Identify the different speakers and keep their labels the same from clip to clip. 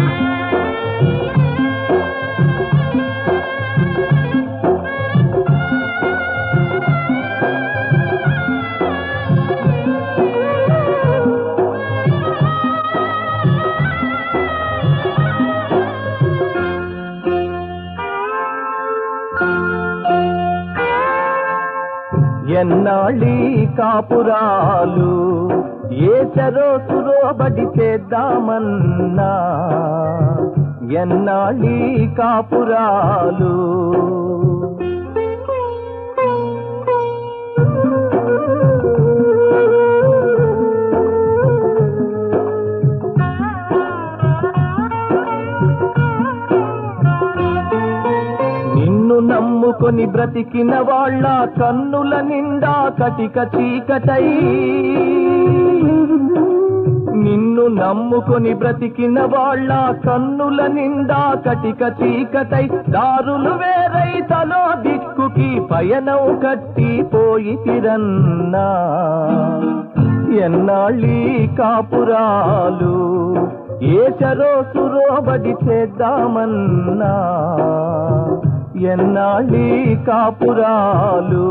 Speaker 1: ఎన్నాళ్ళీ కాపురాలు ఏసరో సురోబడి చేద్దామన్నా ఎన్నాళ్ళీ కాపురాలు నమ్ముకొని బ్రతికిన వాళ్ళ కన్నుల నిండా కటిక చీకటై నిన్ను నమ్ముకొని బ్రతికిన వాళ్ళ కన్నుల నిండా కటిక చీకటై దారులు వేరై తలో దిక్కుకి పయనం కట్టిపోయి తిరన్నా ఎన్నాళ్ళీ కాపురాలు ఏచరో సురోబడి చేద్దామన్నా ఎన్నాళ్ళీ కాపురాలు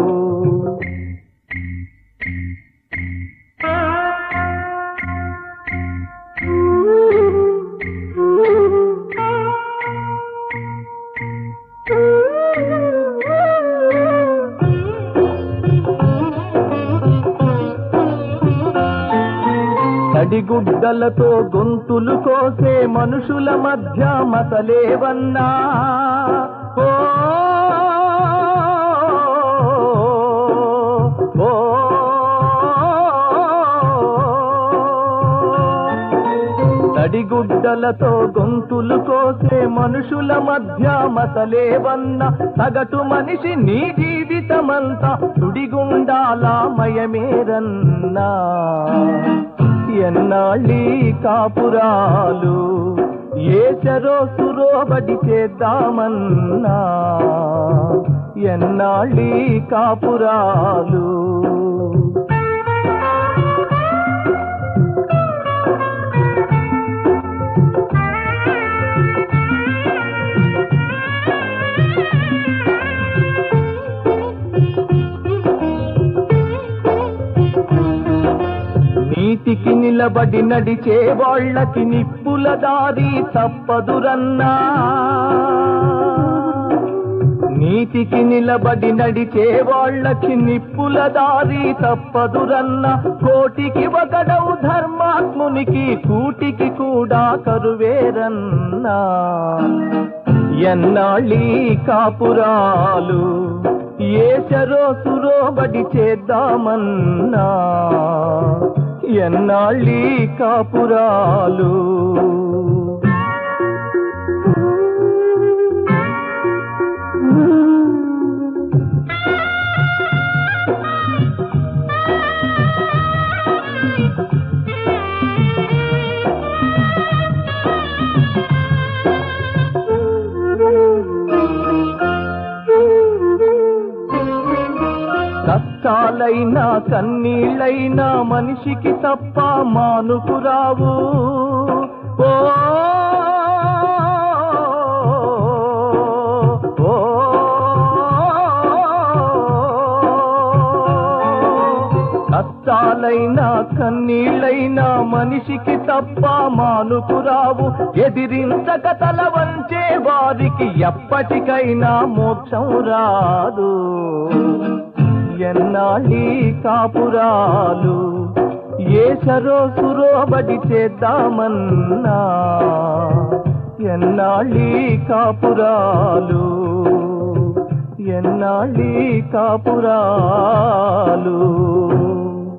Speaker 1: తడిగుడ్డలతో గొంతులు కోసే మనుషుల మధ్య మసలేవన్నా తడిగుడ్డలతో గొంతులు కోసే మనుషుల మధ్య మసలేవన్న సగటు మనిషి నీ జీవితమంతా సుడిగుండాల మయమేరన్నా ఎన్నాళ్ళీ కాపురాలు ఏచరో సురోబడి చేద్దామన్నా ఎన్నాళ్ళీ కాపురాలు నీతికి నిలబడి నడిచే వాళ్ళకి నిప్పుల దారి తప్పదురన్నా నీతికి నిలబడి నడిచే వాళ్ళకి నిప్పుల దారి తప్పదురన్నా కోటికి ఒకడవు ధర్మాత్మునికి కూటికి కూడా కరువేరన్నా ఎన్నాళ్ళీ కాపురాలు ఏచరో సురోబడి చేద్దామన్నా ఎన్నాళ్ళీ కాపురాలు కష్టాలైనా కన్నీళ్ళైనా మనిషికి తప్ప మానుకురావు కష్టాలైనా కన్నీళ్ళైనా మనిషికి తప్ప మానుకురావు ఎదిరించక తల వంచే వారికి ఎప్పటికైనా మోక్షం రాదు ఎన్నాళ్ళీ కాపురాలు ఏచరో సురోబడి చేద్దామన్నా ఎన్నాళ్ళీ కాపురాలు ఎన్నాళ్ళీ కాపురాలు